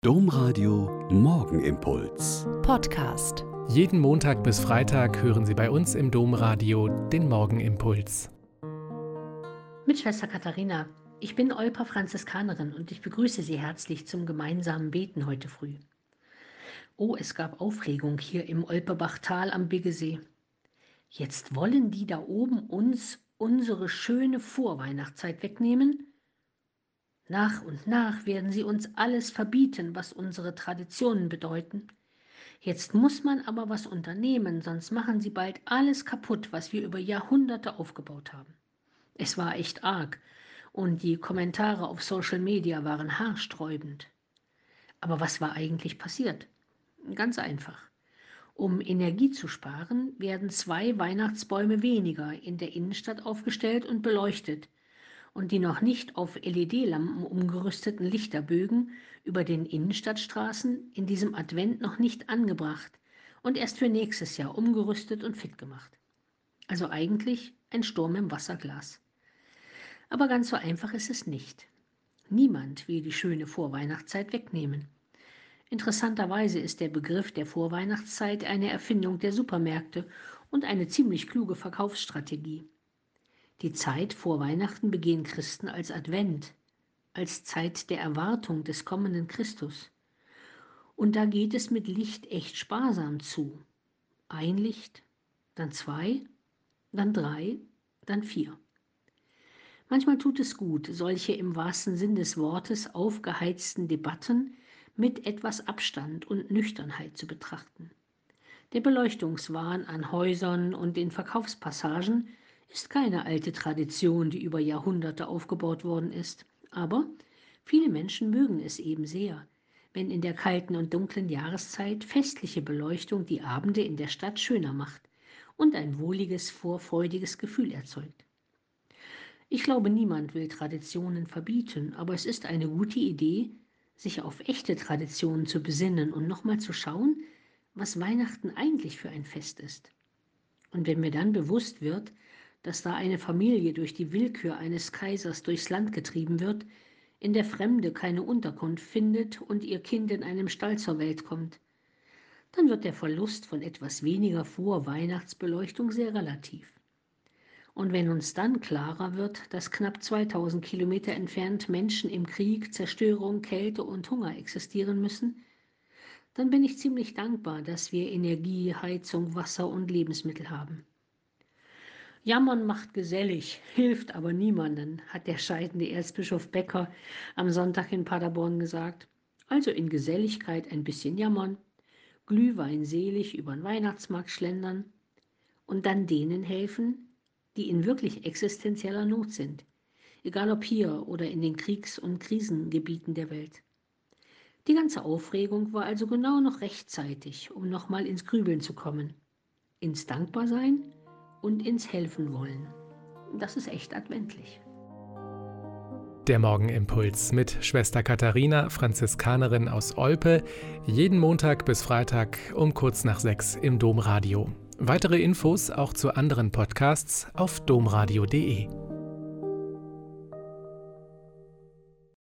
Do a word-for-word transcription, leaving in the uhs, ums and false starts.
Domradio Morgenimpuls. Podcast. Jeden Montag bis Freitag hören Sie bei uns im Domradio den Morgenimpuls. Mit Schwester Katharina. Ich bin Olper Franziskanerin und ich begrüße Sie herzlich zum gemeinsamen Beten heute früh. Oh, es gab Aufregung hier im Olperbachtal am Biggesee. Jetzt wollen die da oben uns unsere schöne Vorweihnachtszeit wegnehmen? Nach und nach werden sie uns alles verbieten, was unsere Traditionen bedeuten. Jetzt muss man aber was unternehmen, sonst machen sie bald alles kaputt, was wir über Jahrhunderte aufgebaut haben. Es war echt arg und die Kommentare auf Social Media waren haarsträubend. Aber was war eigentlich passiert? Ganz einfach. Um Energie zu sparen, werden zwei Weihnachtsbäume weniger in der Innenstadt aufgestellt und beleuchtet. Und die noch nicht auf L E D-Lampen umgerüsteten Lichterbögen über den Innenstadtstraßen in diesem Advent noch nicht angebracht und erst für nächstes Jahr umgerüstet und fit gemacht. Also eigentlich ein Sturm im Wasserglas. Aber ganz so einfach ist es nicht. Niemand will die schöne Vorweihnachtszeit wegnehmen. Interessanterweise ist der Begriff der Vorweihnachtszeit eine Erfindung der Supermärkte und eine ziemlich kluge Verkaufsstrategie. Die Zeit vor Weihnachten begehen Christen als Advent, als Zeit der Erwartung des kommenden Christus. Und da geht es mit Licht echt sparsam zu. Ein Licht, dann zwei, dann drei, dann vier. Manchmal tut es gut, solche im wahrsten Sinn des Wortes aufgeheizten Debatten mit etwas Abstand und Nüchternheit zu betrachten. Der Beleuchtungswahn an Häusern und in Verkaufspassagen ist keine alte Tradition, die über Jahrhunderte aufgebaut worden ist. Aber viele Menschen mögen es eben sehr, wenn in der kalten und dunklen Jahreszeit festliche Beleuchtung die Abende in der Stadt schöner macht und ein wohliges, vorfreudiges Gefühl erzeugt. Ich glaube, niemand will Traditionen verbieten, aber es ist eine gute Idee, sich auf echte Traditionen zu besinnen und nochmal zu schauen, was Weihnachten eigentlich für ein Fest ist. Und wenn mir dann bewusst wird, dass da eine Familie durch die Willkür eines Kaisers durchs Land getrieben wird, in der Fremde keine Unterkunft findet und ihr Kind in einem Stall zur Welt kommt, dann wird der Verlust von etwas weniger Vorweihnachtsbeleuchtung sehr relativ. Und wenn uns dann klarer wird, dass knapp zweitausend Kilometer entfernt Menschen im Krieg, Zerstörung, Kälte und Hunger existieren müssen, dann bin ich ziemlich dankbar, dass wir Energie, Heizung, Wasser und Lebensmittel haben. Jammern macht gesellig, hilft aber niemanden, hat der scheidende Erzbischof Becker am Sonntag in Paderborn gesagt. Also in Geselligkeit ein bisschen jammern, Glühwein selig über den Weihnachtsmarkt schlendern und dann denen helfen, die in wirklich existenzieller Not sind, egal ob hier oder in den Kriegs- und Krisengebieten der Welt. Die ganze Aufregung war also genau noch rechtzeitig, um nochmal ins Grübeln zu kommen, ins Dankbarsein und ins Helfen wollen. Das ist echt adventlich. Der Morgenimpuls mit Schwester Katharina, Franziskanerin aus Olpe, jeden Montag bis Freitag um kurz nach sechs im Domradio. Weitere Infos auch zu anderen Podcasts auf domradio punkt de.